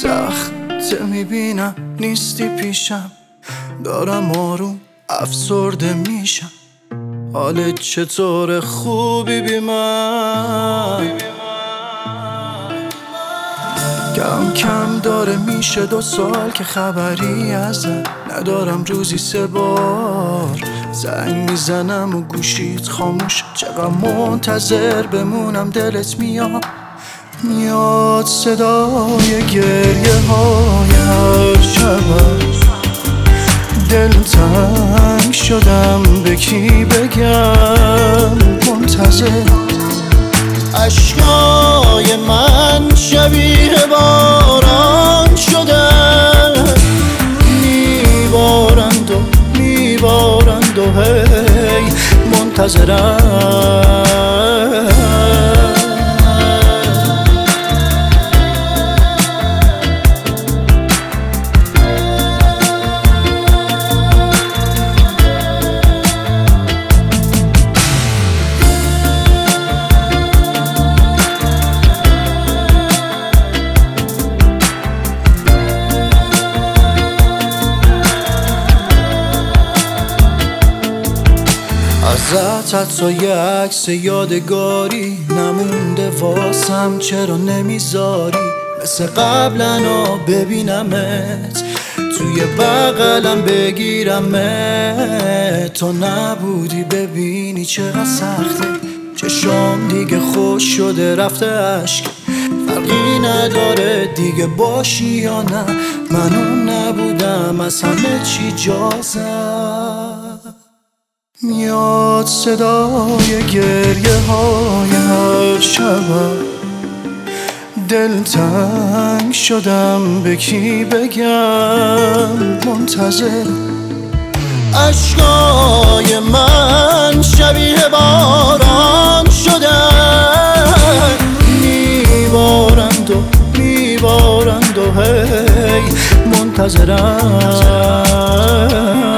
لخته میبینم نیستی پیشم، دارم آروم افسرده میشم. حالت چطور؟ خوبی بی من؟ کم کم داره میشه 2 سال که خبری ازم ندارم. روزی 3 بار زنگ میزنم و گوشیت خاموش. چقدر منتظر بمونم دلت میاد صدای گریه های هر شب. دل تنگ شدم به کی بگم، منتظر. عشقای من شبیه باران شدن، میبارند و هی منتظرم. ازت حتی یه عکس یادگاری نمونده واسم، چرا نمیذاری مثل قبلا ببینمت توی بغلم بگیرمت؟ تو نبودی ببینی چقدر سخته، چشام دیگه خوش شده رفته اشک. فرقی نداره دیگه باشی یا نه، من اون نبودم از همه چی جازم. میاد صدای گریه های هر شب. دل تنگ شدم به کی بگم، منتظر. عشقای من شبیه باران شدن، میبارند و هی منتظرم.